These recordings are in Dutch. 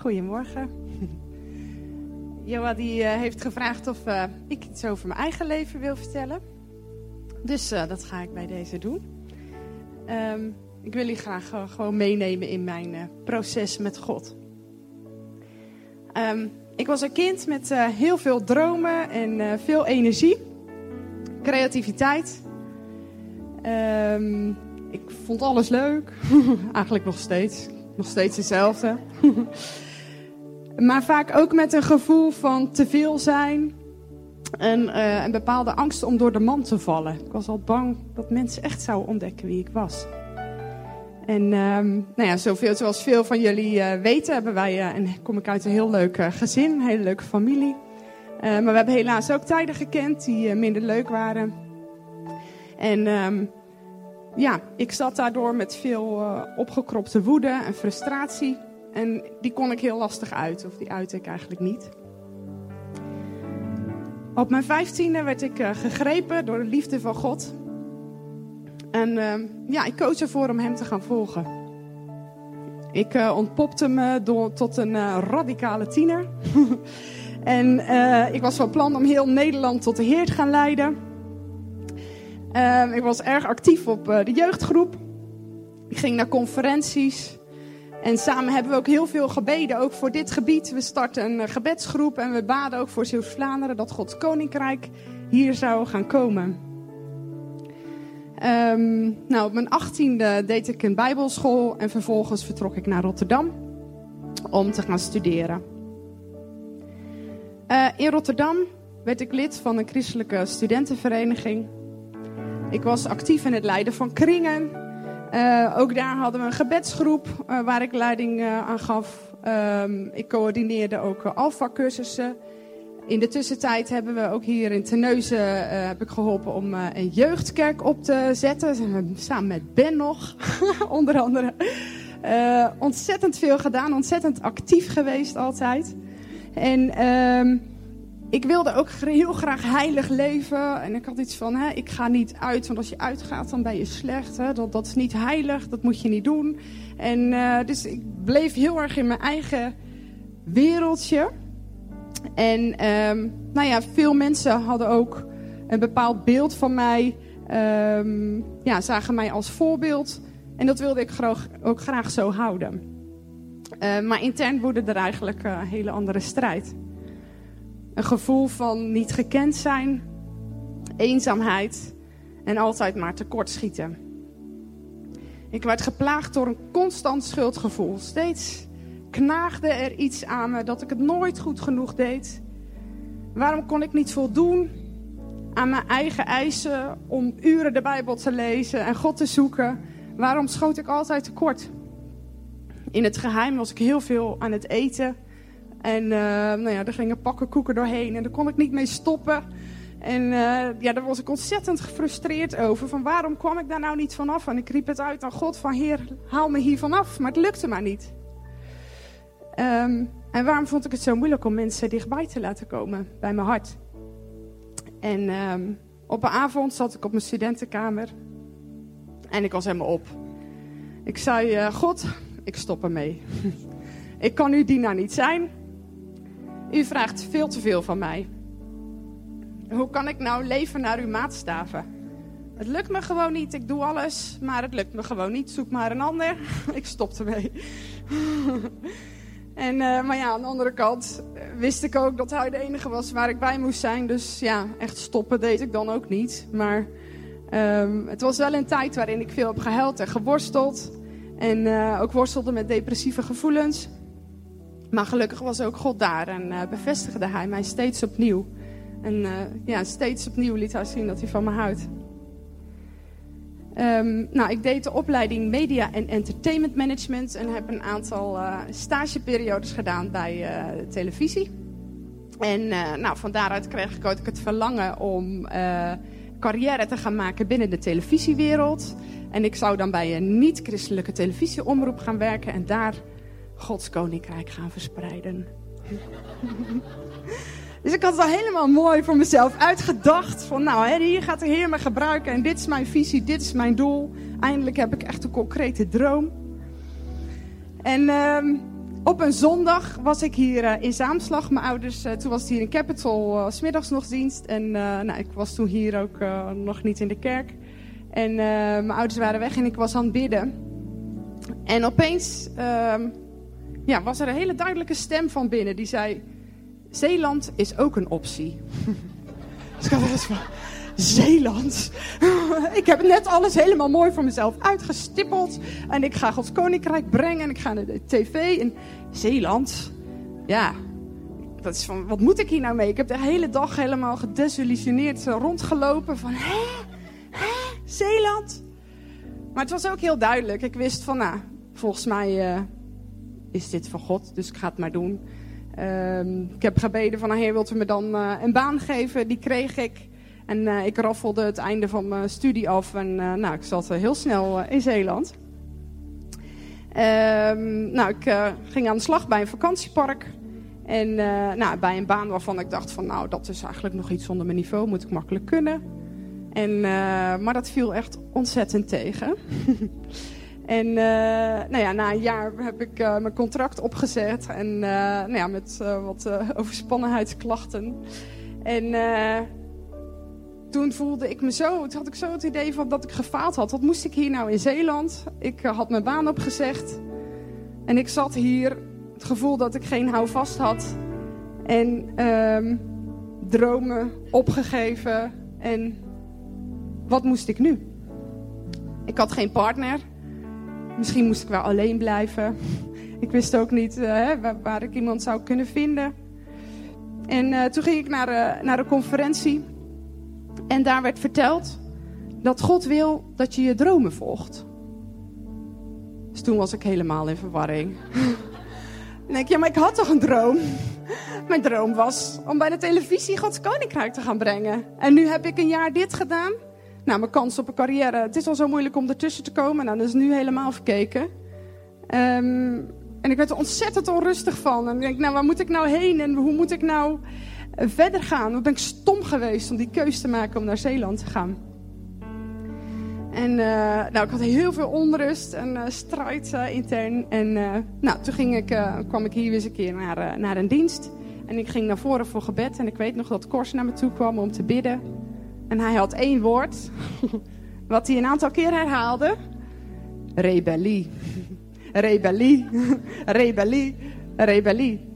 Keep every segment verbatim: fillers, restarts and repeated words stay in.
Goedemorgen. Joa die uh, heeft gevraagd of uh, ik iets over mijn eigen leven wil vertellen. Dus uh, dat ga ik bij deze doen. Um, ik wil jullie graag uh, gewoon meenemen in mijn uh, proces met God. Um, ik was een kind met uh, heel veel dromen en uh, veel energie. Creativiteit. Um, ik vond alles leuk. Eigenlijk nog steeds. Nog steeds hetzelfde. Maar vaak ook met een gevoel van te veel zijn. En uh, een bepaalde angst om door de mand te vallen. Ik was al bang dat mensen echt zouden ontdekken wie ik was. En um, nou ja, zoveel, zoals veel van jullie uh, weten, hebben wij, uh, en kom ik uit een heel leuk uh, gezin, een hele leuke familie. Uh, maar we hebben helaas ook tijden gekend die uh, minder leuk waren. En um, ja, ik zat daardoor met veel uh, opgekropte woede en frustratie. En die kon ik heel lastig uit, of die uitte ik eigenlijk niet. Op mijn vijftiende werd ik uh, gegrepen door de liefde van God. En uh, ja, ik koos ervoor om hem te gaan volgen. Ik uh, ontpopte me door, tot een uh, radicale tiener. en uh, ik was van plan om heel Nederland tot de Heer te gaan leiden. Uh, ik was erg actief op uh, de jeugdgroep. Ik ging naar conferenties. En samen hebben we ook heel veel gebeden, ook voor dit gebied. We startten een uh, gebedsgroep en we baden ook voor Zeeuws-Vlaanderen dat Gods Koninkrijk hier zou gaan komen. Um, nou, op mijn achttiende deed ik een bijbelschool en vervolgens vertrok ik naar Rotterdam om te gaan studeren. Uh, in Rotterdam werd ik lid van een christelijke studentenvereniging. Ik was actief in het leiden van kringen. Uh, ook daar hadden we een gebedsgroep uh, waar ik leiding uh, aan gaf. Um, ik coördineerde ook uh, Alpha-cursussen. In de tussentijd hebben we ook hier in Terneuzen uh, heb ik geholpen om uh, een jeugdkerk op te zetten. Samen met Ben nog, onder andere. Uh, ontzettend veel gedaan, ontzettend actief geweest altijd. En uh, ik wilde ook heel graag heilig leven. En ik had iets van, hè, ik ga niet uit, want als je uitgaat dan ben je slecht. Hè? Dat, dat is niet heilig, dat moet je niet doen. En uh, dus ik bleef heel erg in mijn eigen wereldje. En um, nou ja, veel mensen hadden ook een bepaald beeld van mij. Um, ja, zagen mij als voorbeeld. En dat wilde ik graag, ook graag zo houden. Uh, maar intern woedde er eigenlijk een hele andere strijd. Een gevoel van niet gekend zijn, eenzaamheid en altijd maar tekortschieten. Ik werd geplaagd door een constant schuldgevoel. Steeds knaagde er iets aan me dat ik het nooit goed genoeg deed. Waarom kon ik niet voldoen aan mijn eigen eisen om uren de Bijbel te lezen en God te zoeken? Waarom schoot ik altijd tekort? In het geheim was ik heel veel aan het eten. En uh, nou ja, er gingen pakken koeken doorheen en daar kon ik niet mee stoppen. En uh, ja, daar was ik ontzettend gefrustreerd over. Van waarom kwam ik daar nou niet vanaf? En ik riep het uit aan God van Heer, haal me hier vanaf. Maar het lukte maar niet. Um, en waarom vond ik het zo moeilijk om mensen dichtbij te laten komen bij mijn hart? En um, op een avond zat ik op mijn studentenkamer. En ik was helemaal op. Ik zei, uh, God, ik stop ermee. Ik kan uw dienaar niet zijn. U vraagt veel te veel van mij. Hoe kan ik nou leven naar uw maatstaven? Het lukt me gewoon niet. Ik doe alles, maar het lukt me gewoon niet. Zoek maar een ander. Ik stop ermee. en, uh, maar ja, aan de andere kant wist ik ook dat hij de enige was waar ik bij moest zijn. Dus ja, echt stoppen deed ik dan ook niet. Maar um, het was wel een tijd waarin ik veel heb gehuild en geworsteld. En uh, ook worstelde met depressieve gevoelens. Maar gelukkig was ook God daar en uh, bevestigde hij mij steeds opnieuw. En uh, ja, steeds opnieuw liet hij zien dat hij van me houdt. Um, nou, ik deed de opleiding Media en Entertainment Management en heb een aantal uh, stageperiodes gedaan bij uh, de televisie. En uh, nou, van daaruit kreeg ik ook het verlangen om uh, carrière te gaan maken binnen de televisiewereld. En ik zou dan bij een niet-christelijke televisieomroep gaan werken en daar Gods Koninkrijk gaan verspreiden. Dus ik had het al helemaal mooi voor mezelf uitgedacht. Van nou, hè, hier gaat de Heer me gebruiken en dit is mijn visie, dit is mijn doel. Eindelijk heb ik echt een concrete droom. En um, Op een zondag was ik hier uh, in Zaamslag. Mijn ouders, uh, toen was het hier in Capitol, uh, 's middags nog dienst. En uh, nou, ik was toen hier ook uh, nog niet in de kerk. En uh, mijn ouders waren weg en ik was aan het bidden. En opeens uh, ja, was er een hele duidelijke stem van binnen die zei... Zeeland is ook een optie. Dus ik had echt van... Zeeland? Ik heb net alles helemaal mooi voor mezelf uitgestippeld. En ik ga Gods Koninkrijk brengen. En ik ga naar de tv. En Zeeland? Ja. Dat is van, wat moet ik hier nou mee? Ik heb de hele dag helemaal gedesillusioneerd rondgelopen. Van, hè? Hè? Zeeland? Maar het was ook heel duidelijk. Ik wist van, nou, volgens mij uh, is dit van God. Dus ik ga het maar doen. Um, ik heb gebeden van, Heer, wilt u me dan uh, een baan geven? Die kreeg ik. En uh, ik raffelde het einde van mijn studie af. En uh, nou, ik zat uh, heel snel uh, in Zeeland. Um, nou, ik uh, ging aan de slag bij een vakantiepark. En uh, nou, bij een baan waarvan ik dacht van... nou, dat is eigenlijk nog iets onder mijn niveau. Moet ik makkelijk kunnen. En, uh, maar dat viel echt ontzettend tegen. En uh, nou ja, na een jaar heb ik uh, mijn contract opgezet. En uh, nou ja, met uh, wat uh, overspannenheidsklachten. En... Uh, Toen voelde ik me zo, toen had ik zo het idee van dat ik gefaald had. Wat moest ik hier nou in Zeeland? Ik uh, had mijn baan opgezegd. En ik zat hier, het gevoel dat ik geen houvast had. En um, dromen opgegeven. En wat moest ik nu? Ik had geen partner. Misschien moest ik wel alleen blijven. Ik wist ook niet uh, hè, waar, waar ik iemand zou kunnen vinden. En uh, toen ging ik naar, uh, naar een conferentie. En daar werd verteld dat God wil dat je je dromen volgt. Dus toen was ik helemaal in verwarring. Dan denk ik, ja, maar ik had toch een droom? Mijn droom was om bij de televisie Gods Koninkrijk te gaan brengen. En nu heb ik een jaar dit gedaan. Nou, mijn kans op een carrière, het is al zo moeilijk om ertussen te komen. Nou, dat is nu helemaal verkeken. Um, en ik werd er ontzettend onrustig van. En ik denk, nou, waar moet ik nou heen? En hoe moet ik nou... verder gaan. Wat ben ik stom geweest om die keus te maken om naar Zeeland te gaan. En uh, nou, ik had heel veel onrust en uh, strijd uh, intern. En uh, nou, toen ging ik, uh, kwam ik hier weer eens een keer naar, uh, naar een dienst. En ik ging naar voren voor gebed. En ik weet nog dat Kors naar me toe kwam om te bidden. En hij had één woord. Wat hij een aantal keer herhaalde. Rebellie. Rebellie. Rebellie. Rebellie.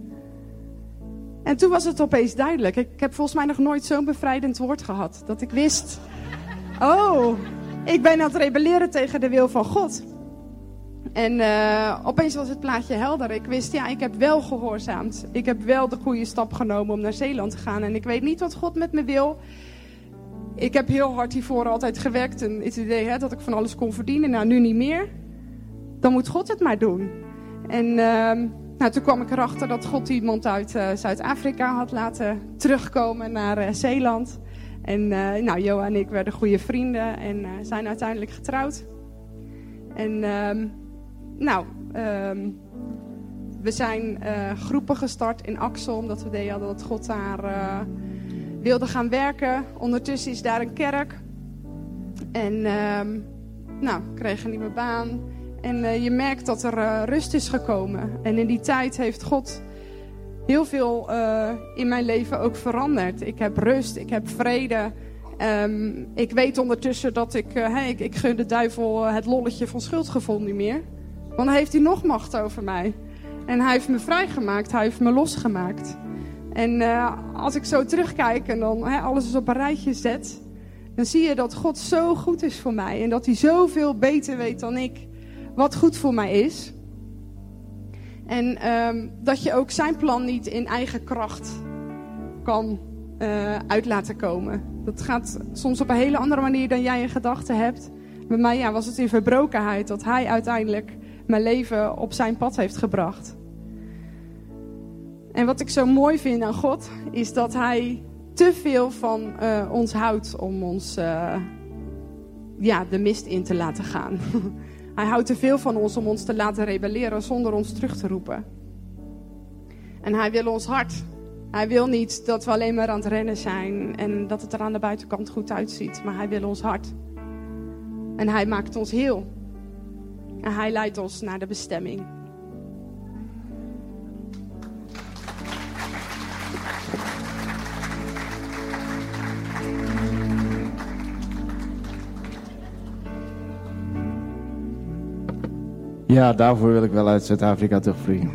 En toen was het opeens duidelijk. Ik heb volgens mij nog nooit zo'n bevrijdend woord gehad. Dat ik wist, oh, ik ben aan het rebelleren tegen de wil van God. En uh, opeens was het plaatje helder. Ik wist, ja, ik heb wel gehoorzaamd. Ik heb wel de goede stap genomen om naar Zeeland te gaan. En ik weet niet wat God met me wil. Ik heb heel hard hiervoor altijd gewerkt. En het idee hè, dat ik van alles kon verdienen. Nou, nu niet meer. Dan moet God het maar doen. En... Uh, Nou, toen kwam ik erachter dat God iemand uit uh, Zuid-Afrika had laten terugkomen naar uh, Zeeland. En uh, nou, Joa en ik werden goede vrienden en uh, zijn uiteindelijk getrouwd. En um, nou, um, we zijn uh, groepen gestart in Axel, omdat we idee hadden dat God daar uh, wilde gaan werken. Ondertussen is daar een kerk. En um, nou, ik kreeg een nieuwe baan. En uh, je merkt dat er uh, rust is gekomen. En in die tijd heeft God heel veel uh, in mijn leven ook veranderd. Ik heb rust, ik heb vrede. Um, ik weet ondertussen dat ik, uh, hey, ik... Ik gun de duivel het lolletje van schuldgevoel niet meer. Want dan heeft hij nog macht over mij. En hij heeft me vrijgemaakt, hij heeft me losgemaakt. En uh, als ik zo terugkijk en dan hey, alles is op een rijtje zet... dan zie je dat God zo goed is voor mij. En dat hij zoveel beter weet dan ik... wat goed voor mij is. En um, dat je ook zijn plan niet in eigen kracht kan uh, uit laten komen. Dat gaat soms op een hele andere manier dan jij in gedachten hebt. Bij mij ja, was het in verbrokenheid dat hij uiteindelijk mijn leven op zijn pad heeft gebracht. En wat ik zo mooi vind aan God is dat hij te veel van uh, ons houdt om ons uh, ja, de mist in te laten gaan. Hij houdt te veel van ons om ons te laten rebelleren zonder ons terug te roepen. En hij wil ons hart. Hij wil niet dat we alleen maar aan het rennen zijn en dat het er aan de buitenkant goed uitziet. Maar hij wil ons hart. En hij maakt ons heel. En hij leidt ons naar de bestemming. Ja, daarvoor wil ik wel uit Zuid-Afrika terugvliegen.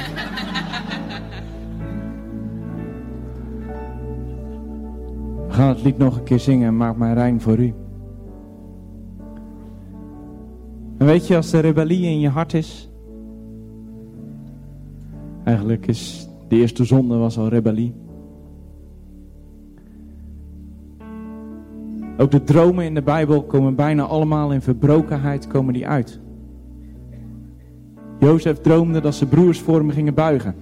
We gaan het lied nog een keer zingen. Maak mij rein voor u. En weet je, als de rebellie in je hart is. Eigenlijk is de eerste zonde was al rebellie. Ook de dromen in de Bijbel komen bijna allemaal in verbrokenheid komen die uit. Jozef droomde dat zijn broers voor hem gingen buigen.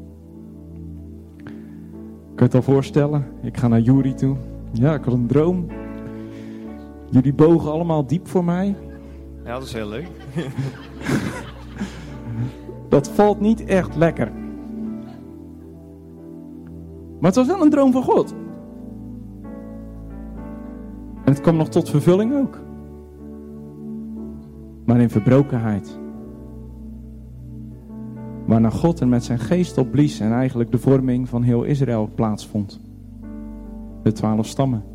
Kun je het al voorstellen? Ik ga naar Juri toe. Ja, ik had een droom. Jullie bogen allemaal diep voor mij. Ja, dat is heel leuk. Dat valt niet echt lekker. Maar het was wel een droom van God. En het kwam nog tot vervulling ook. Maar in verbrokenheid. Waarna God er met zijn geest op blies en eigenlijk de vorming van heel Israël plaatsvond. De twaalf stammen.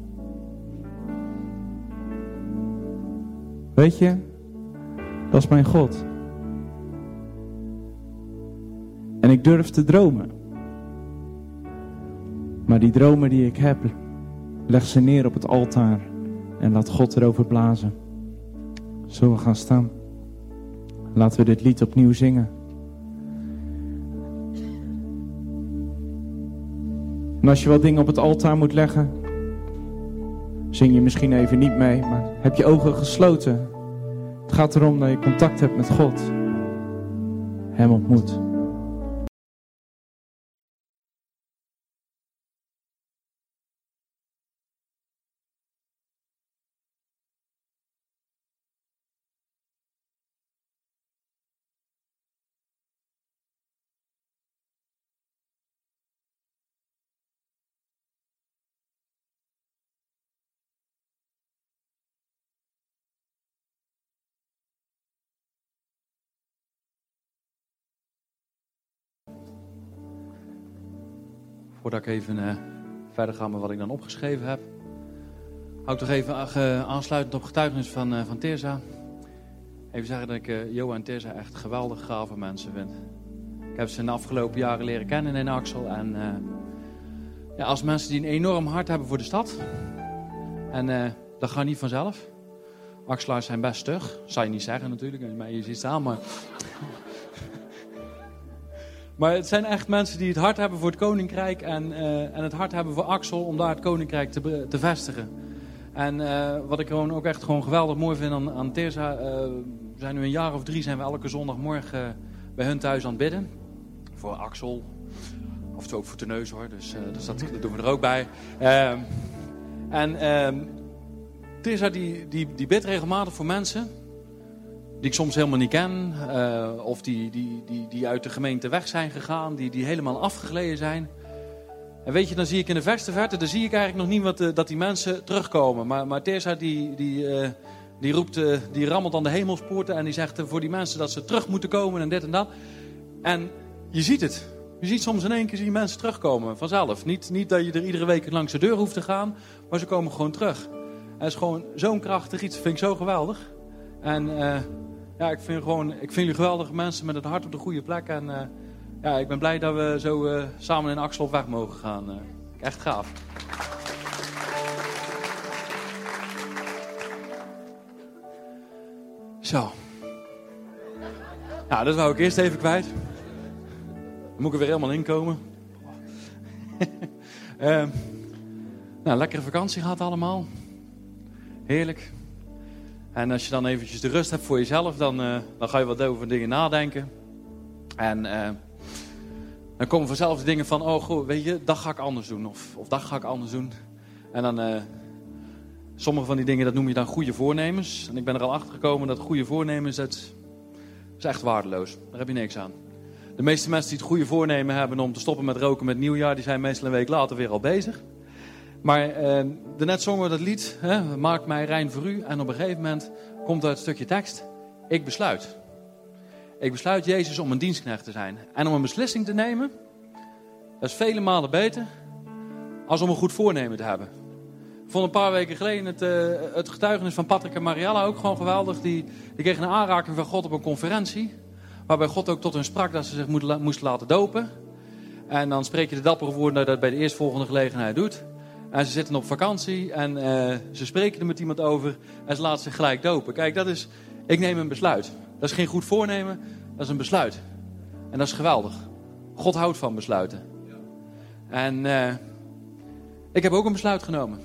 Weet je, dat is mijn God. En ik durf te dromen. Maar die dromen die ik heb, leg ze neer op het altaar en laat God erover blazen. Zullen we gaan staan? Laten we dit lied opnieuw zingen. En als je wat dingen op het altaar moet leggen, zing je misschien even niet mee, maar heb je ogen gesloten. Het gaat erom dat je contact hebt met God. Hem ontmoet. Voordat ik even uh, verder ga met wat ik dan opgeschreven heb, hou ik toch even uh, aansluitend op getuigenis van, uh, van Tirza. Even zeggen dat ik uh, Jo en Tirza echt geweldig gave mensen vind. Ik heb ze in de afgelopen jaren leren kennen in Axel. En uh, ja, als mensen die een enorm hart hebben voor de stad. En uh, dat gaat niet vanzelf. Axelaars zijn best stug. Zou je niet zeggen natuurlijk, als je mij hier ziet staan, maar... Maar het zijn echt mensen die het hart hebben voor het koninkrijk en, uh, en het hart hebben voor Axel om daar het koninkrijk te, te vestigen. En uh, wat ik gewoon ook echt gewoon geweldig mooi vind aan, aan Tirza, uh, we zijn nu een jaar of drie, zijn we elke zondagmorgen uh, bij hun thuis aan het bidden. Voor Axel, of het ook voor Teneus hoor, dus, uh, dus dat, dat doen we er ook bij. Uh, en uh, Tirza die, die, die bidt regelmatig voor mensen die ik soms helemaal niet ken, uh, of die, die, die, die uit de gemeente weg zijn gegaan, die, die helemaal afgegleden zijn. En weet je, dan zie ik in de verste verte, dan zie ik eigenlijk nog niet wat, uh, dat die mensen terugkomen. Maar, maar Tirza die, die, uh, die roept, uh, die rammelt aan de hemelspoorten en die zegt uh, voor die mensen dat ze terug moeten komen en dit en dat. En je ziet het. Je ziet soms in één keer die mensen terugkomen, vanzelf. Niet, niet dat je er iedere week langs de deur hoeft te gaan, maar ze komen gewoon terug. En het is gewoon zo'n krachtig iets, dat vind ik zo geweldig. En uh, ja, ik vind, gewoon, ik vind jullie geweldige mensen met het hart op de goede plek. En uh, ja, ik ben blij dat we zo uh, samen in Axel op weg mogen gaan. Uh, echt gaaf. Zo. Nou, dat wou ik eerst even kwijt. Dan moet ik er weer helemaal in komen. uh, nou, lekkere vakantie gehad allemaal. Heerlijk. En als je dan eventjes de rust hebt voor jezelf, dan, uh, dan ga je wat over dingen nadenken. En uh, dan komen vanzelf de dingen van, oh goed, weet je, dat ga ik anders doen. Of, of dat ga ik anders doen. En dan, uh, sommige van die dingen, dat noem je dan goede voornemens. En ik ben er al achter gekomen dat goede voornemens, dat is echt waardeloos. Daar heb je niks aan. De meeste mensen die het goede voornemen hebben om te stoppen met roken met nieuwjaar, die zijn meestal een week later weer al bezig. Maar uh, daarnet zongen we dat lied, hè, maak mij rein voor u. En op een gegeven moment komt uit het stukje tekst, ik besluit. Ik besluit Jezus om een dienstknecht te zijn. En om een beslissing te nemen, dat is vele malen beter als om een goed voornemen te hebben. Ik vond een paar weken geleden het, uh, het getuigenis van Patrick en Mariella ook gewoon geweldig. Die, die kregen een aanraking van God op een conferentie. Waarbij God ook tot hen sprak dat ze zich moet, moesten laten dopen. En dan spreek je de dappere woorden dat je dat bij de eerstvolgende gelegenheid doet. En ze zitten op vakantie en uh, ze spreken er met iemand over. En ze laten zich gelijk dopen. Kijk, dat is, ik neem een besluit. Dat is geen goed voornemen, dat is een besluit. En dat is geweldig. God houdt van besluiten. En uh, ik heb ook een besluit genomen.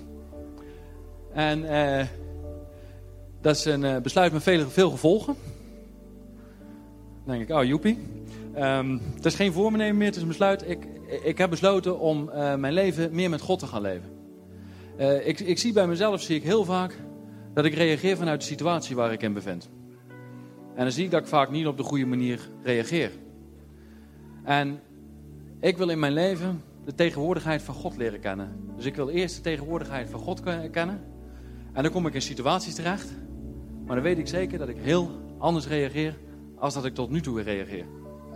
En uh, dat is een uh, besluit met veel, veel gevolgen. Dan denk ik, oh joepie. Um, het is geen voornemen meer, het is een besluit. Ik, ik heb besloten om uh, mijn leven meer met God te gaan leven. Uh, ik, ik zie bij mezelf, zie ik heel vaak, dat ik reageer vanuit de situatie waar ik in bevind. En dan zie ik dat ik vaak niet op de goede manier reageer. En ik wil in mijn leven de tegenwoordigheid van God leren kennen. Dus ik wil eerst de tegenwoordigheid van God kennen. En dan kom ik in situaties terecht. Maar dan weet ik zeker dat ik heel anders reageer als dat ik tot nu toe reageer.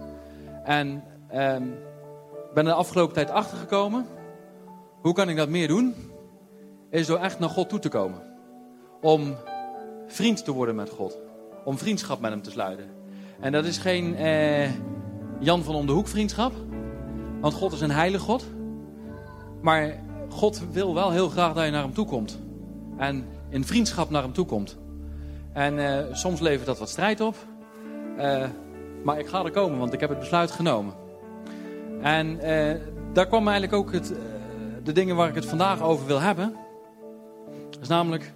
En ik um, ben er de afgelopen tijd achtergekomen. Hoe kan ik dat meer doen? Is door echt naar God toe te komen. Om vriend te worden met God. Om vriendschap met hem te sluiten. En dat is geen eh, Jan van om de hoek vriendschap. Want God is een heilige God. Maar God wil wel heel graag dat je naar hem toe komt. En in vriendschap naar hem toe komt. En uh, soms levert dat wat strijd op. Uh, maar ik ga er komen, want ik heb het besluit genomen. En uh, daar kwam eigenlijk ook het, uh, de dingen waar ik het vandaag over wil hebben. Dat is namelijk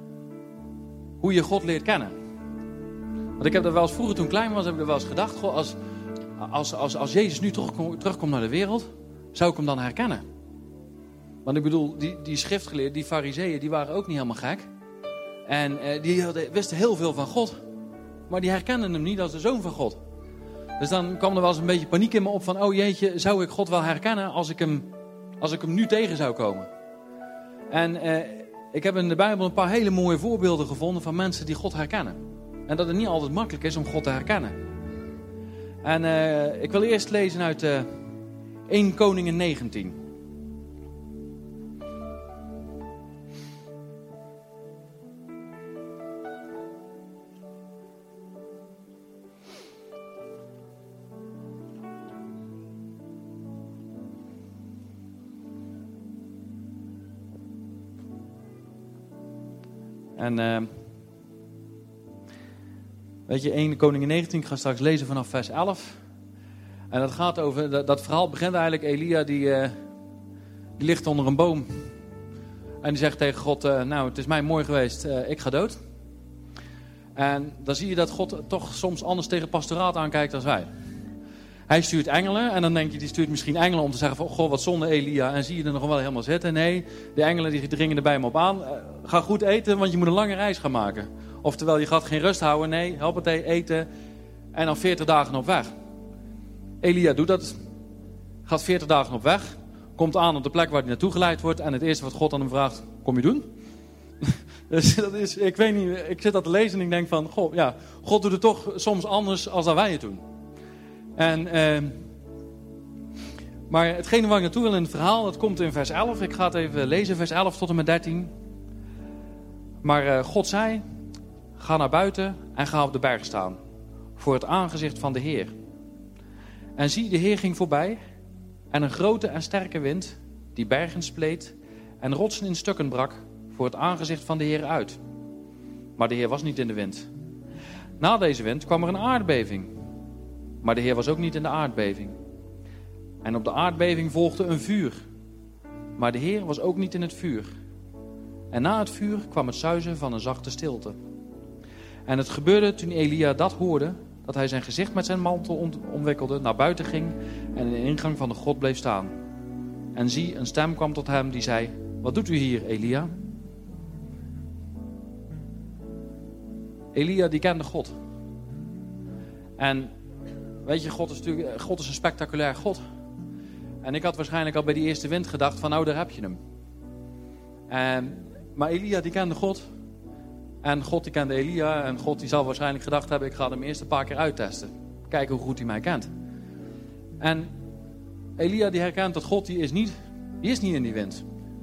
hoe je God leert kennen. Want ik heb dat wel eens vroeger, toen ik klein was, heb ik er wel eens gedacht. Goh, als, als, als, als Jezus nu terugkom, terugkomt naar de wereld, zou ik hem dan herkennen? Want ik bedoel, die, die schriftgeleerden, die fariseeën, die waren ook niet helemaal gek. En uh, die hadden, wisten heel veel van God. Maar die herkenden hem niet als de zoon van God. Dus dan kwam er wel eens een beetje paniek in me op van, oh jeetje, zou ik God wel herkennen als ik hem, als ik hem nu tegen zou komen? En uh, ik heb in de Bijbel een paar hele mooie voorbeelden gevonden van mensen die God herkennen. En dat het niet altijd makkelijk is om God te herkennen. En uh, ik wil eerst lezen uit uh, Eerste Koningen negentien. En uh, weet je, Eerste Koningen negentien, ik ga straks lezen vanaf vers elf. En dat gaat over, dat, dat verhaal begint eigenlijk, Elia die, uh, die ligt onder een boom. En die zegt tegen God, uh, nou het is mij mooi geweest, uh, ik ga dood. En dan zie je dat God toch soms anders tegen pastoraat aankijkt dan wij. Hij stuurt engelen en dan denk je, die stuurt misschien engelen om te zeggen van, goh, wat zonde Elia. En zie je er nog wel helemaal zitten? Nee, de engelen die dringen er bij me op aan. Uh, ga goed eten, want je moet een lange reis gaan maken. Oftewel, je gaat geen rust houden. Nee, help het eten. En dan veertig dagen op weg. Elia doet dat. Gaat veertig dagen op weg. Komt aan op de plek waar hij naartoe geleid wordt. En het eerste wat God aan hem vraagt, kom je doen? Dus dat is, ik weet niet, ik zit dat te lezen en ik denk van, goh, ja, God doet het toch soms anders als dat wij het doen. En, uh, maar hetgene waar ik naartoe wil in het verhaal, dat komt in vers elf. Ik ga het even lezen, vers elf tot en met dertien. Maar uh, God zei, ga naar buiten en ga op de berg staan, voor het aangezicht van de Heer. En zie, de Heer ging voorbij en een grote en sterke wind, die bergen spleet en rotsen in stukken brak, voor het aangezicht van de Heer uit. Maar de Heer was niet in de wind. Na deze wind kwam er een aardbeving. Maar de Heer was ook niet in de aardbeving. En op de aardbeving volgde een vuur. Maar de Heer was ook niet in het vuur. En na het vuur kwam het suizen van een zachte stilte. En het gebeurde toen Elia dat hoorde, dat hij zijn gezicht met zijn mantel omwikkelde, naar buiten ging en in de ingang van de grot bleef staan. En zie, een stem kwam tot hem die zei, wat doet u hier, Elia? Elia die kende God. En weet je, God is natuurlijk, God is een spectaculair God. En ik had waarschijnlijk al bij die eerste wind gedacht van, nou daar heb je hem. En, maar Elia die kende God. En God die kende Elia. En God die zal waarschijnlijk gedacht hebben, ik ga hem eerst een paar keer uittesten. Kijken hoe goed hij mij kent. En Elia die herkent dat God die is niet, die is niet in die wind.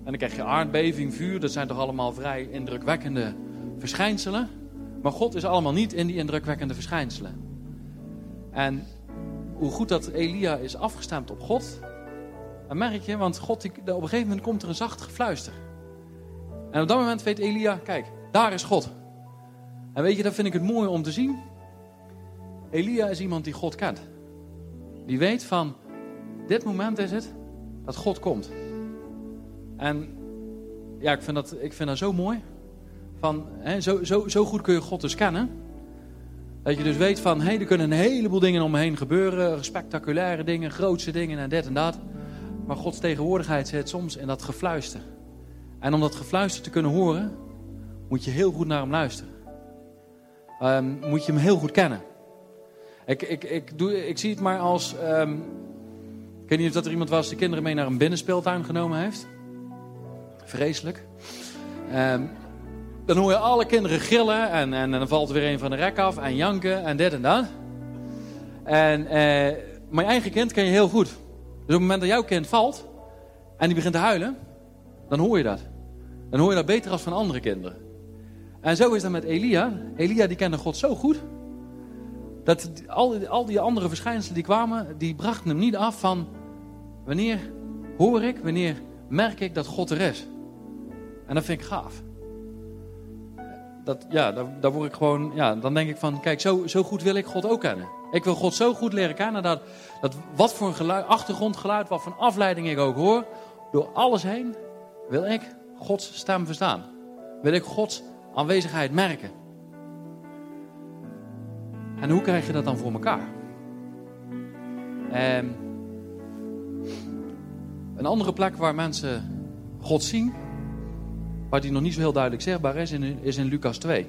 En dan krijg je aardbeving, vuur. Dat zijn toch allemaal vrij indrukwekkende verschijnselen. Maar God is allemaal niet in die indrukwekkende verschijnselen. En hoe goed dat Elia is afgestemd op God, dat merk je. Want God, die, op een gegeven moment komt er een zacht gefluister. En op dat moment weet Elia, kijk, daar is God. En weet je, dat vind ik het mooi om te zien. Elia is iemand die God kent. Die weet van, dit moment is het dat God komt. En ja, ik vind dat, ik vind dat zo mooi. Van, hè, zo, zo, zo goed kun je God dus kennen. Dat je dus weet van, hé, er kunnen een heleboel dingen om me heen gebeuren. Spectaculaire dingen, grootste dingen en dit en dat. Maar Gods tegenwoordigheid zit soms in dat gefluister. En om dat gefluister te kunnen horen, moet je heel goed naar hem luisteren. Um, moet je hem heel goed kennen. Ik, ik, ik, doe, ik zie het maar als... Um, ik weet niet of dat er iemand was die kinderen mee naar een binnenspeeltuin genomen heeft. Vreselijk. Um, dan hoor je alle kinderen gillen en, en, en dan valt er weer een van de rek af en janken en dit en dat. En uh, mijn eigen kind ken je heel goed. Dus op het moment dat jouw kind valt en die begint te huilen, dan hoor je dat. Dan hoor je dat beter als van andere kinderen. En zo is dat met Elia. Elia die kende God zo goed, dat al, al die andere verschijnselen die kwamen, die brachten hem niet af van, wanneer hoor ik, wanneer merk ik dat God er is. En dat vind ik gaaf. Dat, ja, daar, daar word ik gewoon, ja, dan denk ik van, kijk, zo, zo goed wil ik God ook kennen. Ik wil God zo goed leren kennen, dat, dat wat voor een geluid, achtergrondgeluid, wat voor een afleiding ik ook hoor, door alles heen wil ik Gods stem verstaan. Wil ik Gods aanwezigheid merken. En hoe krijg je dat dan voor elkaar? Eh, een andere plek waar mensen God zien, waar die nog niet zo heel duidelijk zichtbaar is, is in Lucas twee.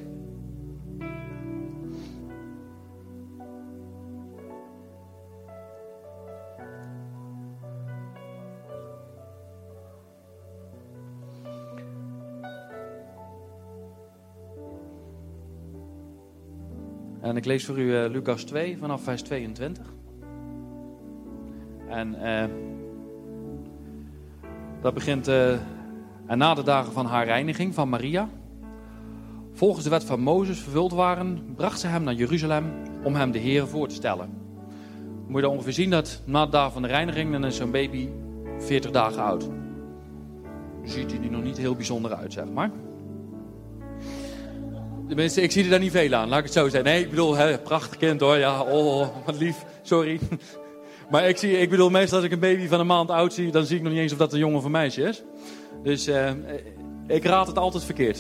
En ik lees voor u uh, Lucas twee vanaf vers tweeëntwintig. En uh, dat begint... Uh, en na de dagen van haar reiniging van Maria, volgens de wet van Mozes vervuld waren, bracht ze hem naar Jeruzalem om hem de Heer voor te stellen. Moet je dan ongeveer zien dat na de dagen van de reiniging, dan is zo'n baby veertig dagen oud. Ziet hij er nog niet heel bijzonder uit, zeg maar. Tenminste, ik zie er daar niet veel aan, laat ik het zo zeggen. Nee, ik bedoel, hè, prachtig kind hoor, ja, oh, wat lief, sorry. Maar ik, zie, ik bedoel, meestal als ik een baby van een maand oud zie, dan zie ik nog niet eens of dat een jongen of een meisje is. Dus uh, ik raad het altijd verkeerd.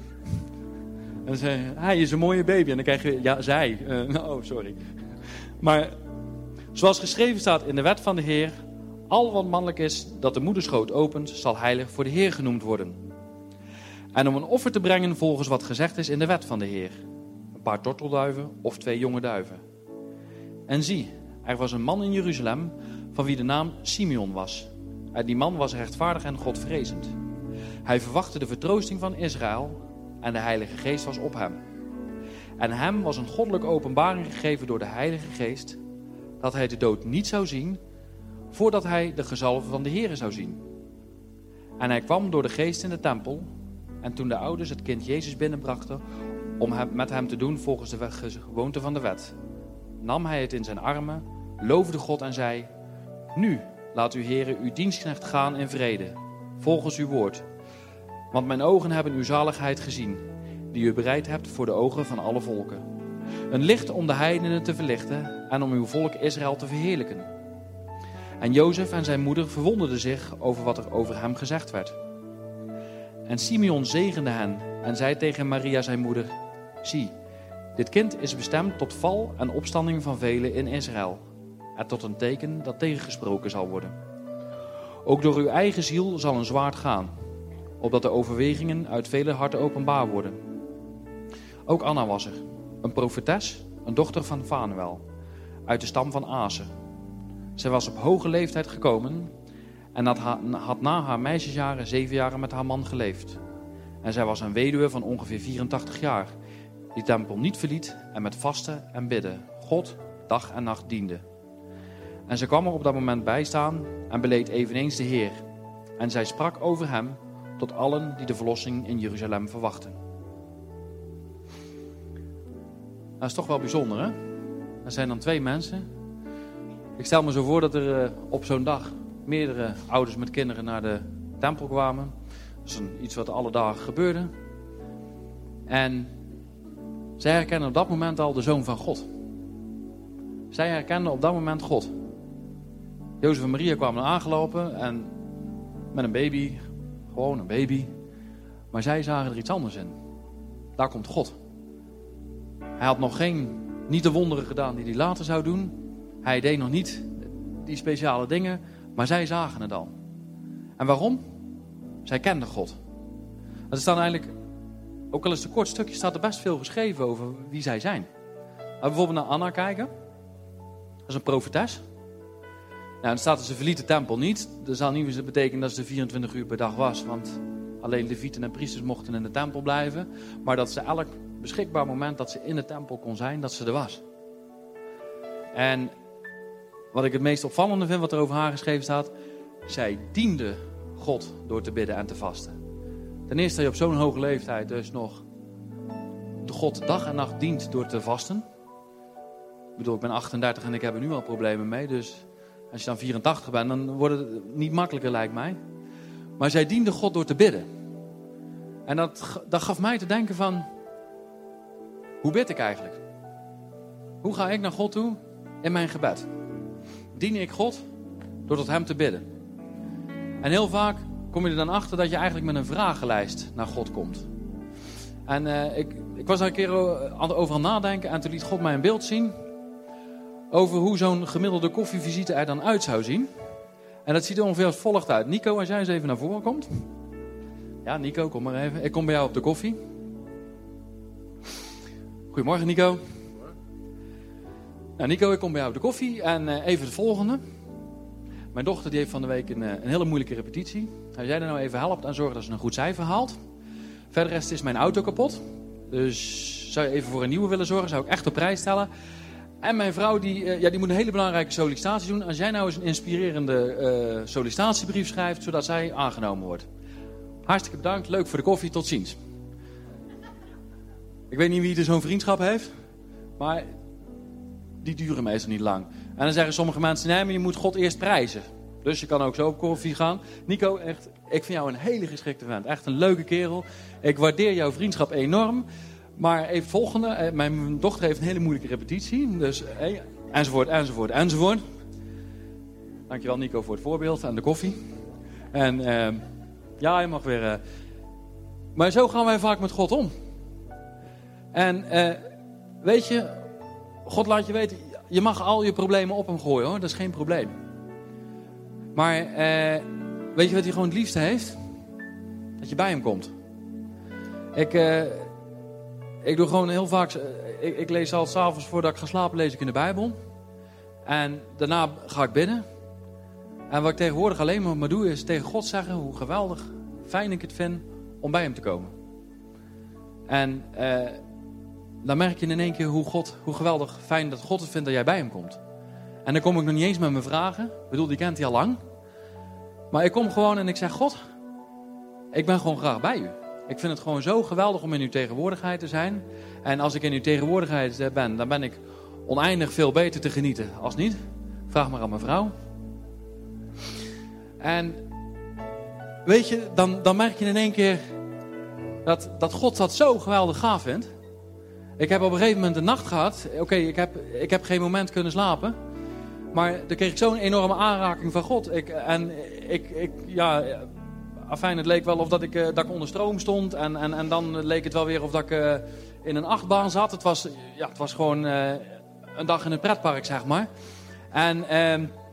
En dan zeg je, hij is een mooie baby. En dan krijg je, ja, zij. Uh, oh, sorry. Maar zoals geschreven staat in de wet van de Heer, al wat mannelijk is dat de moederschoot opent, zal heilig voor de Heer genoemd worden. En om een offer te brengen volgens wat gezegd is in de wet van de Heer. Een paar tortelduiven of twee jonge duiven. En zie, er was een man in Jeruzalem van wie de naam Simeon was. En die man was rechtvaardig en Godvrezend. Hij verwachtte de vertroosting van Israël en de Heilige Geest was op hem. En hem was een goddelijke openbaring gegeven door de Heilige Geest, dat hij de dood niet zou zien, voordat hij de gezalfde van de Here zou zien. En hij kwam door de Geest in de tempel, en toen de ouders het kind Jezus binnenbrachten, om hem, met hem te doen volgens de gewoonte van de wet, nam hij het in zijn armen, loofde God en zei, nu, laat uw Heere uw dienstknecht gaan in vrede, volgens uw woord. Want mijn ogen hebben uw zaligheid gezien, die u bereid hebt voor de ogen van alle volken. Een licht om de heidenen te verlichten en om uw volk Israël te verheerlijken. En Jozef en zijn moeder verwonderden zich over wat er over hem gezegd werd. En Simeon zegende hen en zei tegen Maria zijn moeder, zie, dit kind is bestemd tot val en opstanding van velen in Israël. En tot een teken dat tegengesproken zal worden. Ook door uw eigen ziel zal een zwaard gaan, opdat de overwegingen uit vele harten openbaar worden. Ook Anna was er, een profetes, een dochter van Fanuel, uit de stam van Aser. Zij was op hoge leeftijd gekomen en had, ha- had na haar meisjesjaren zeven jaren met haar man geleefd. En zij was een weduwe van ongeveer vierentachtig jaar, die de tempel niet verliet en met vasten en bidden God dag en nacht diende. En ze kwam er op dat moment bij staan en beleed eveneens de Heer. En zij sprak over hem tot allen die de verlossing in Jeruzalem verwachten. Dat is toch wel bijzonder, hè? Er zijn dan twee mensen. Ik stel me zo voor dat er uh, op zo'n dag meerdere ouders met kinderen naar de tempel kwamen. Dat is een, iets wat alle dagen gebeurde. En zij herkennen op dat moment al de Zoon van God. Zij herkenden op dat moment God. Jozef en Maria kwamen aangelopen en met een baby, gewoon een baby. Maar zij zagen er iets anders in. Daar komt God. Hij had nog geen, niet de wonderen gedaan die hij later zou doen. Hij deed nog niet die speciale dingen, maar zij zagen het al. En waarom? Zij kenden God. Er staat eigenlijk, ook al is het een kort stukje, staat er best veel geschreven over wie zij zijn. Als we bijvoorbeeld naar Anna kijken. Dat is een profetes. Nou, dan staat er, ze verliet de tempel niet. Dat zal niet betekenen dat ze vierentwintig uur per dag was. Want alleen levieten en priesters mochten in de tempel blijven. Maar dat ze elk beschikbaar moment dat ze in de tempel kon zijn, dat ze er was. En wat ik het meest opvallende vind, wat er over haar geschreven staat. Zij diende God door te bidden en te vasten. Ten eerste dat je op zo'n hoge leeftijd dus nog de God dag en nacht dient door te vasten. Ik bedoel, ik ben achtendertig en ik heb er nu al problemen mee. Dus als je dan vierentachtig bent, dan wordt het niet makkelijker, lijkt mij. Maar zij diende God door te bidden. En dat, dat gaf mij te denken van, hoe bid ik eigenlijk? Hoe ga ik naar God toe in mijn gebed? Dien ik God door tot hem te bidden? En heel vaak kom je er dan achter dat je eigenlijk met een vragenlijst naar God komt. En uh, ik, ik was daar een keer over aan nadenken en toen liet God mij een beeld zien over hoe zo'n gemiddelde koffievisite er dan uit zou zien. En dat ziet er ongeveer als volgt uit. Nico, als jij eens even naar voren komt. Ja, Nico, kom maar even. Ik kom bij jou op de koffie. Goedemorgen, Nico. Nou, Nico, ik kom bij jou op de koffie. En uh, even het volgende. Mijn dochter die heeft van de week een, een hele moeilijke repetitie. Als jij er nou even helpt en zorgt dat ze een goed cijfer haalt. Verder rest is mijn auto kapot. Dus zou je even voor een nieuwe willen zorgen, zou ik echt op prijs stellen. En mijn vrouw die, uh, ja, die moet een hele belangrijke sollicitatie doen. Als jij nou eens een inspirerende uh, sollicitatiebrief schrijft, zodat zij aangenomen wordt. Hartstikke bedankt, leuk voor de koffie, tot ziens. Ik weet niet wie er zo'n vriendschap heeft, maar die duren meestal niet lang. En dan zeggen sommige mensen, nee, maar je moet God eerst prijzen. Dus je kan ook zo op koffie gaan. Nico, echt, ik vind jou een hele geschikte vent. Echt een leuke kerel. Ik waardeer jouw vriendschap enorm. Maar even volgende. Mijn dochter heeft een hele moeilijke repetitie. Dus hey, enzovoort, enzovoort, enzovoort. Dankjewel Nico voor het voorbeeld en de koffie. En uh, ja, je mag weer... Uh... Maar zo gaan wij vaak met God om. En uh, weet je, God laat je weten, je mag al je problemen op hem gooien hoor. Dat is geen probleem. Maar uh, weet je wat hij gewoon het liefste heeft? Dat je bij hem komt. Ik... Uh, Ik doe gewoon heel vaak, ik, ik lees al 's avonds voordat ik ga slapen, lees ik in de Bijbel. En daarna ga ik bidden. En wat ik tegenwoordig alleen maar doe, is tegen God zeggen hoe geweldig, fijn ik het vind om bij hem te komen. En eh, dan merk je in één keer hoe, God, hoe geweldig fijn dat God het vindt dat jij bij hem komt. En dan kom ik nog niet eens met mijn vragen. Ik bedoel, die kent hij al lang. Maar ik kom gewoon en ik zeg, God, ik ben gewoon graag bij u. Ik vind het gewoon zo geweldig om in uw tegenwoordigheid te zijn. En als ik in uw tegenwoordigheid ben, dan ben ik oneindig veel beter te genieten. Als niet, vraag maar aan mijn vrouw. En weet je, dan, dan merk je in één keer dat, dat God dat zo geweldig gaaf vindt. Ik heb op een gegeven moment een nacht gehad. Oké, okay, ik, heb, ik heb geen moment kunnen slapen. Maar dan kreeg ik zo'n enorme aanraking van God. Ik, en ik, ik ja... Afijn, het leek wel of dat ik, uh, dat ik onder stroom stond. En, en, en dan leek het wel weer of dat ik uh, in een achtbaan zat. Het was, ja, het was gewoon uh, een dag in een pretpark, zeg maar. En uh,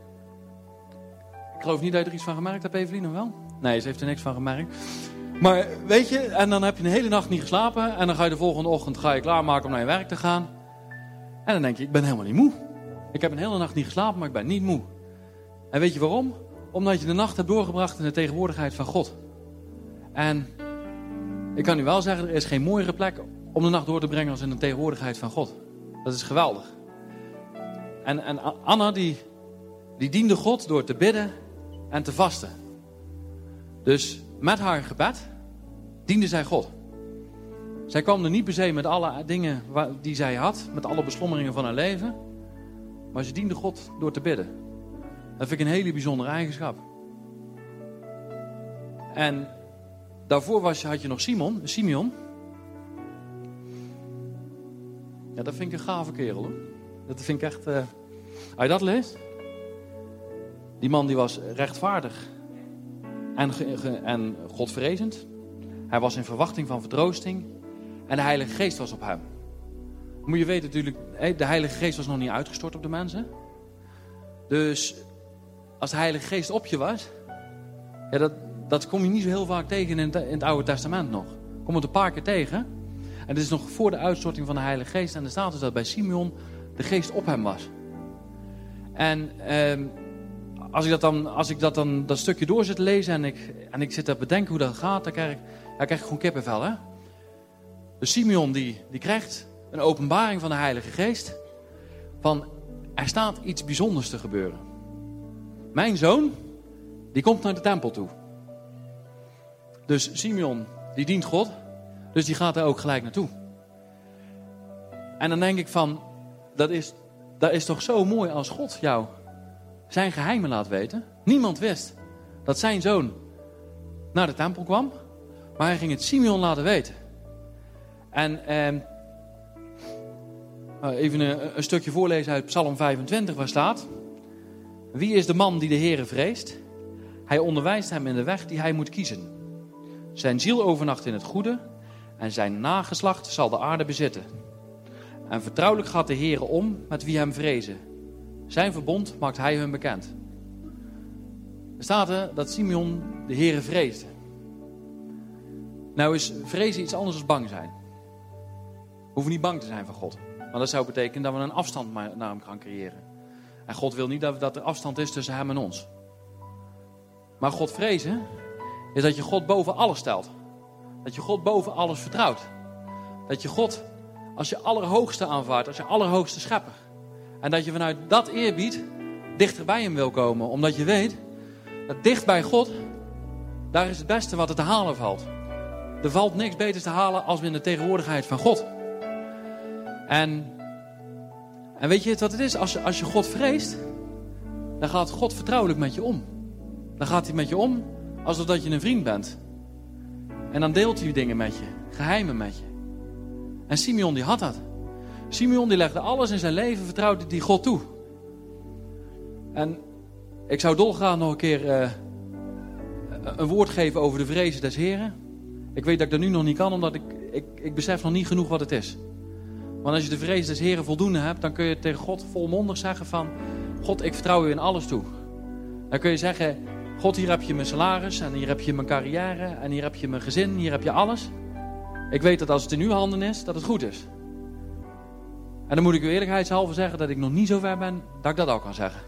ik geloof niet dat je er iets van gemerkt hebt, Evelien, of wel? Nee, ze heeft er niks van gemerkt. Maar weet je, en dan heb je een hele nacht niet geslapen. En dan ga je de volgende ochtend ga je klaarmaken om naar je werk te gaan. En dan denk je, ik ben helemaal niet moe. Ik heb een hele nacht niet geslapen, maar ik ben niet moe. En weet je waarom? Omdat je de nacht hebt doorgebracht in de tegenwoordigheid van God. En ik kan u wel zeggen, er is geen mooiere plek om de nacht door te brengen als in de tegenwoordigheid van God. Dat is geweldig. En, en Anna die, die diende God door te bidden en te vasten. Dus met haar gebed diende zij God. Zij kwam er niet per se met alle dingen die zij had, met alle beslommeringen van haar leven. Maar ze diende God door te bidden. Dat vind ik een hele bijzondere eigenschap. En daarvoor was, had je nog Simon, Simeon. Ja, dat vind ik een gave kerel hoor. Dat vind ik echt... Uh... Als je dat leest. Die man die was rechtvaardig. En, ge, ge, en godvrezend. Hij was in verwachting van vertroosting. En de Heilige Geest was op hem. Moet je weten natuurlijk, de Heilige Geest was nog niet uitgestort op de mensen. Dus als de Heilige Geest op je was, ja, dat, dat kom je niet zo heel vaak tegen in het, in het Oude Testament nog. Kom het een paar keer tegen. En dit is nog voor de uitstorting van de Heilige Geest. En er staat dus dat bij Simeon de Geest op hem was. En eh, als ik dat dan, als ik dat, dan dat stukje door zit te lezen en ik, en ik zit te bedenken hoe dat gaat, dan krijg ik, dan krijg ik gewoon kippenvel, hè. Dus Simeon die, die krijgt een openbaring van de Heilige Geest. Van, er staat iets bijzonders te gebeuren. Mijn zoon, die komt naar de tempel toe. Dus Simeon, die dient God. Dus die gaat er ook gelijk naartoe. En dan denk ik van, dat is, dat is toch zo mooi als God jou zijn geheimen laat weten. Niemand wist dat zijn zoon naar de tempel kwam. Maar hij ging het Simeon laten weten. En eh, even een, een stukje voorlezen uit Psalm vijfentwintig waar staat. Wie is de man die de Heere vreest? Hij onderwijst hem in de weg die hij moet kiezen. Zijn ziel overnacht in het goede en zijn nageslacht zal de aarde bezitten. En vertrouwelijk gaat de Heere om met wie hem vrezen. Zijn verbond maakt hij hun bekend. Er staat er dat Simeon de Heere vreesde. Nou is vrezen iets anders dan bang zijn. We hoeven niet bang te zijn van God. Want dat zou betekenen dat we een afstand naar hem gaan creëren. En God wil niet dat, dat er afstand is tussen hem en ons. Maar God vrezen is dat je God boven alles stelt. Dat je God boven alles vertrouwt. Dat je God als je allerhoogste aanvaardt, als je allerhoogste schepper. En dat je vanuit dat eerbied dichter bij hem wil komen. Omdat je weet dat dicht bij God, daar is het beste wat er te halen valt. Er valt niks beters te halen als in de tegenwoordigheid van God. En, en weet je wat het is? Als je, als je God vreest, dan gaat God vertrouwelijk met je om. Dan gaat hij met je om alsof dat je een vriend bent. En dan deelt hij dingen met je, geheimen met je. En Simeon die had dat. Simeon die legde alles in zijn leven, vertrouwde die God toe. En ik zou dolgraag nog een keer uh, een woord geven over de vrezen des Heren. Ik weet dat ik dat nu nog niet kan, omdat ik, ik, ik besef nog niet genoeg wat het is. Want als je de vrees des Heren voldoende hebt, dan kun je tegen God volmondig zeggen van... God, ik vertrouw u in alles toe. Dan kun je zeggen, God, hier heb je mijn salaris en hier heb je mijn carrière en hier heb je mijn gezin, hier heb je alles. Ik weet dat als het in uw handen is, dat het goed is. En dan moet ik u eerlijkheidshalve zeggen dat ik nog niet zo ver ben dat ik dat ook kan zeggen.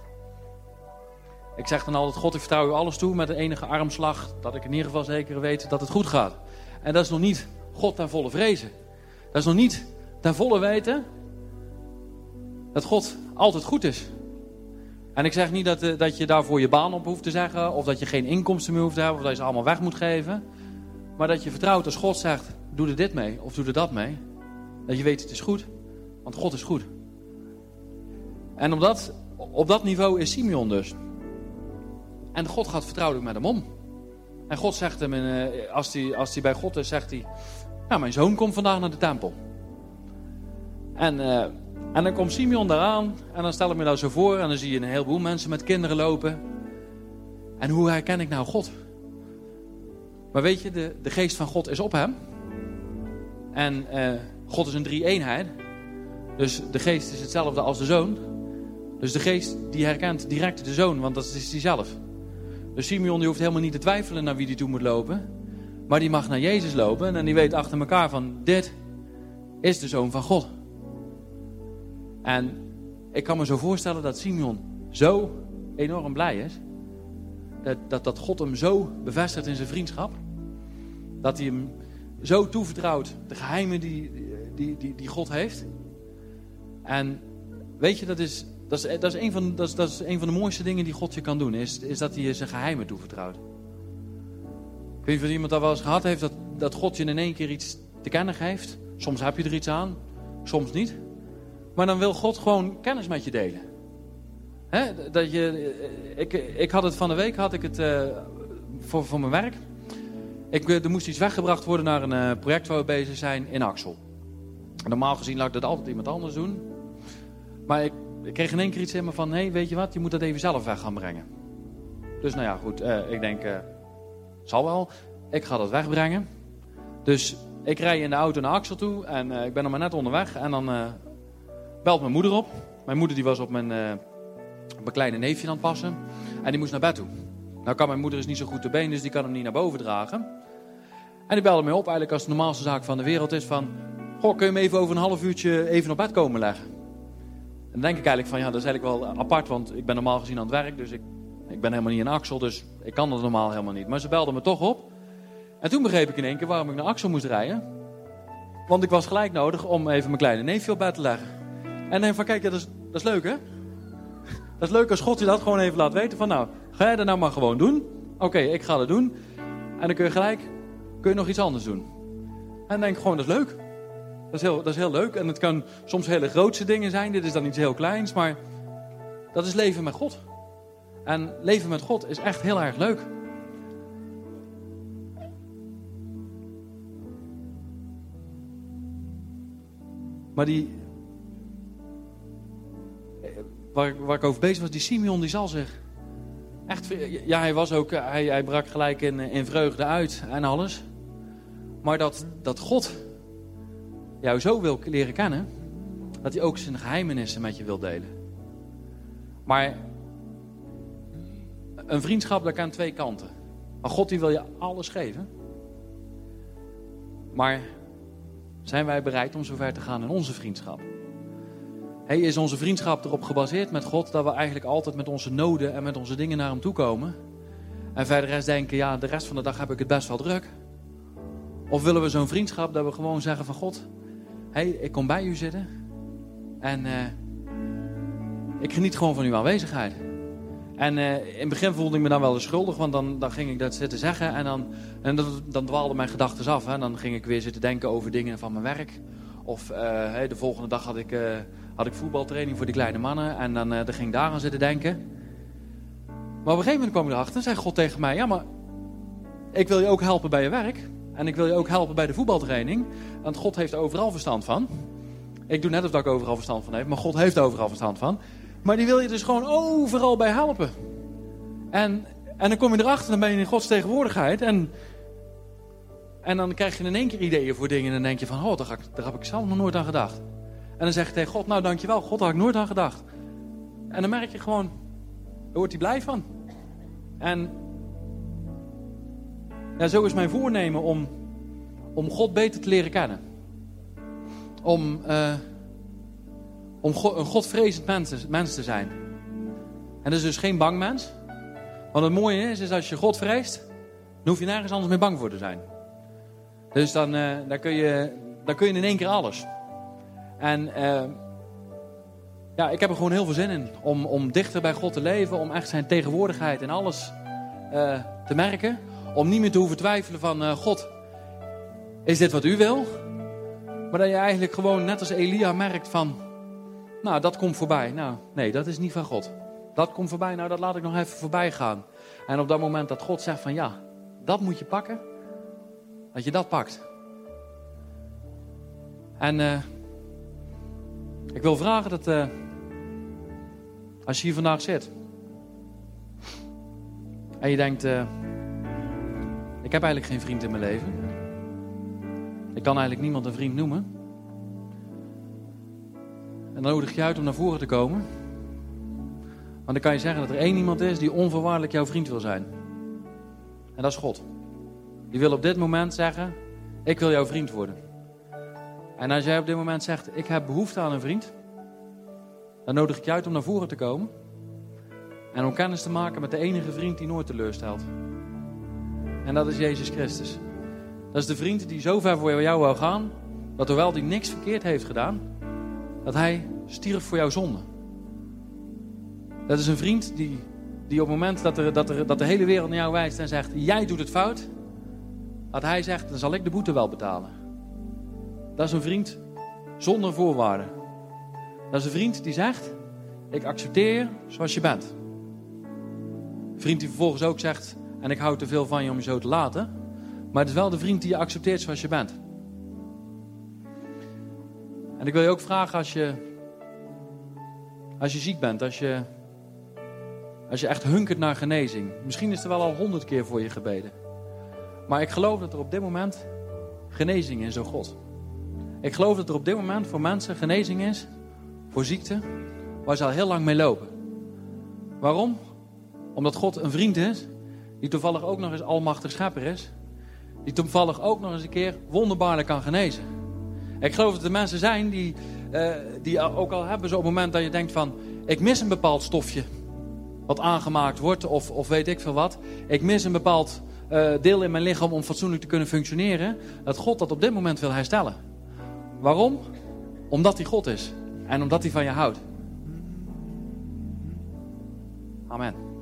Ik zeg dan altijd, God, ik vertrouw u alles toe met een enige armslag, dat ik in ieder geval zeker weet dat het goed gaat. En dat is nog niet God ten volle vrezen. Dat is nog niet ten volle weten dat God altijd goed is. En ik zeg niet dat, uh, dat je daarvoor je baan op hoeft te zeggen, of dat je geen inkomsten meer hoeft te hebben, of dat je ze allemaal weg moet geven. Maar dat je vertrouwt als God zegt, doe er dit mee, of doe er dat mee. Dat je weet, het is goed, want God is goed. En op dat, op dat niveau is Simeon dus. En God gaat vertrouwelijk met hem om. En God zegt hem, uh, als hij als hij bij God is, zegt hij... Nou, mijn zoon komt vandaag naar de tempel. En, uh, en dan komt Simeon daaraan. En dan stel ik me dat zo voor. En dan zie je een heleboel mensen met kinderen lopen. En hoe herken ik nou God? Maar weet je, de, de geest van God is op hem. En uh, God is een drie-eenheid. Dus de geest is hetzelfde als de zoon. Dus de geest die herkent direct de zoon, want dat is hij zelf. Dus Simeon die hoeft helemaal niet te twijfelen naar wie die toe moet lopen. Maar die mag naar Jezus lopen en die weet achter elkaar van, dit is de zoon van God. En ik kan me zo voorstellen dat Simeon zo enorm blij is. Dat, dat, dat God hem zo bevestigt in zijn vriendschap. Dat hij hem zo toevertrouwt de geheimen die, die, die, die God heeft. En weet je, dat is, dat is, dat is, een, van, dat is, dat is een van de mooiste dingen die God je kan doen. Is, is dat hij je zijn geheimen toevertrouwt. Ik weet niet of iemand dat wel eens gehad heeft, dat, dat God je in één keer iets te kennen geeft. Soms heb je er iets aan, soms niet. Maar dan wil God gewoon kennis met je delen. Hè? Dat je, ik, ik had het van de week, had ik het uh, voor, voor mijn werk. Ik, er moest iets weggebracht worden naar een uh, project waar we bezig zijn in Axel. Normaal gezien laat ik dat altijd iemand anders doen. Maar ik, ik kreeg in één keer iets in me van, hé, hey, weet je wat, je moet dat even zelf weg gaan brengen. Dus nou ja, goed, uh, ik denk, uh, zal wel. Ik ga dat wegbrengen. Dus ik rij in de auto naar Axel toe en uh, ik ben nog maar net onderweg. En dan uh, belt mijn moeder op. Mijn moeder die was op mijn, uh, op mijn kleine neefje aan het passen. En die moest naar bed toe. Nou kan mijn moeder is niet zo goed te been, dus die kan hem niet naar boven dragen. En die belde mij op, eigenlijk als de normaalste zaak van de wereld is van... Goh, kun je me even over een half uurtje even op bed komen leggen? En dan denk ik eigenlijk van, ja, dat is eigenlijk wel apart, want ik ben normaal gezien aan het werk. Dus ik, ik ben helemaal niet in Axel, dus ik kan dat normaal helemaal niet. Maar ze belde me toch op. En toen begreep ik in één keer waarom ik naar Axel moest rijden. Want ik was gelijk nodig om even mijn kleine neefje op bed te leggen. En dan denk ik van, kijk, ja, dat, is, dat is leuk, hè? Dat is leuk als God je dat gewoon even laat weten. Van nou, ga jij dat nou maar gewoon doen? Oké, okay, ik ga dat doen. En dan kun je gelijk, kun je nog iets anders doen. En dan denk ik gewoon, dat is leuk. Dat is heel, dat is heel leuk. En het kan soms hele grootse dingen zijn. Dit is dan iets heel kleins. Maar dat is leven met God. En leven met God is echt heel erg leuk. Maar die... Waar, waar ik over bezig was, die Simeon die zal zich echt... Ja, hij was ook... Hij, hij brak gelijk in, in vreugde uit en alles. Maar dat, dat God jou zo wil leren kennen... dat hij ook zijn geheimenissen met je wil delen. Maar... Een vriendschap, dat kan twee kanten. Maar God die wil je alles geven. Maar... Zijn wij bereid om zover te gaan in onze vriendschap? Hey, is onze vriendschap erop gebaseerd met God... dat we eigenlijk altijd met onze noden en met onze dingen naar hem toe komen? En verder rest denken, ja, de rest van de dag heb ik het best wel druk. Of willen we zo'n vriendschap dat we gewoon zeggen van God... Hey, ik kom bij u zitten. En uh, ik geniet gewoon van uw aanwezigheid. En uh, in het begin voelde ik me dan wel eens schuldig, want dan, dan ging ik dat zitten zeggen en dan, en dan, dan dwaalden mijn gedachten af. Hè. Dan ging ik weer zitten denken over dingen van mijn werk. Of uh, hey, de volgende dag had ik, uh, had ik voetbaltraining voor die kleine mannen en dan, uh, dan ging ik daar aan zitten denken. Maar op een gegeven moment kwam ik erachter en zei God tegen mij, ja maar ik wil je ook helpen bij je werk. En ik wil je ook helpen bij de voetbaltraining, want God heeft er overal verstand van. Ik doe net of dat ik overal verstand van heb, maar God heeft er overal verstand van. Maar die wil je dus gewoon overal bij helpen. En, en dan kom je erachter, dan ben je in Gods tegenwoordigheid. En, en dan krijg je in één keer ideeën voor dingen. En dan denk je van, oh, daar, ga ik, daar heb ik zelf nog nooit aan gedacht. En dan zeg je tegen God, nou dankjewel, God, daar had ik nooit aan gedacht. En dan merk je gewoon, daar wordt hij blij van. En ja, zo is mijn voornemen om, om God beter te leren kennen. Om... Uh, Om een godvrezend mens, mens te zijn. En dat is dus geen bang mens. Want het mooie is, is als je God vreest, dan hoef je nergens anders meer bang voor te zijn. Dus dan, uh, dan, kun, je, dan kun je in één keer alles. En uh, ja, ik heb er gewoon heel veel zin in. Om, om dichter bij God te leven. Om echt zijn tegenwoordigheid in alles uh, te merken. Om niet meer te hoeven twijfelen van uh, God, is dit wat u wil? Maar dat je eigenlijk gewoon net als Elia merkt van... Nou, dat komt voorbij. Nou, nee, dat is niet van God. Dat komt voorbij, nou, dat laat ik nog even voorbij gaan. En op dat moment dat God zegt van ja, dat moet je pakken. Dat je dat pakt. En uh, ik wil vragen dat uh, als je hier vandaag zit. En je denkt, uh, ik heb eigenlijk geen vriend in mijn leven. Ik kan eigenlijk niemand een vriend noemen. En dan nodig je uit om naar voren te komen. Want dan kan je zeggen dat er één iemand is die onvoorwaardelijk jouw vriend wil zijn. En dat is God. Die wil op dit moment zeggen, ik wil jouw vriend worden. En als jij op dit moment zegt, ik heb behoefte aan een vriend. Dan nodig ik je uit om naar voren te komen. En om kennis te maken met de enige vriend die nooit teleurstelt. En dat is Jezus Christus. Dat is de vriend die zo ver voor jou wou gaan, dat hoewel hij niks verkeerd heeft gedaan, dat hij stierf voor jouw zonde. Dat is een vriend die, die op het moment dat, er, dat, er, dat de hele wereld naar jou wijst en zegt, jij doet het fout, dat hij zegt, dan zal ik de boete wel betalen. Dat is een vriend zonder voorwaarden. Dat is een vriend die zegt, ik accepteer je zoals je bent. Een vriend die vervolgens ook zegt, en ik hou te veel van je om je zo te laten. Maar het is wel de vriend die je accepteert zoals je bent. En ik wil je ook vragen als je, als je ziek bent, als je, als je echt hunkert naar genezing. Misschien is er wel al honderd keer voor je gebeden. Maar ik geloof dat er op dit moment genezing is door God. Ik geloof dat er op dit moment voor mensen genezing is voor ziekte waar ze al heel lang mee lopen. Waarom? Omdat God een vriend is die toevallig ook nog eens almachtig schepper is. Die toevallig ook nog eens een keer wonderbaarlijk kan genezen. Ik geloof dat er mensen zijn die, uh, die ook al hebben zo op het moment dat je denkt van, ik mis een bepaald stofje wat aangemaakt wordt of, of weet ik veel wat. Ik mis een bepaald uh, deel in mijn lichaam om fatsoenlijk te kunnen functioneren. Dat God dat op dit moment wil herstellen. Waarom? Omdat hij God is. En omdat hij van je houdt. Amen.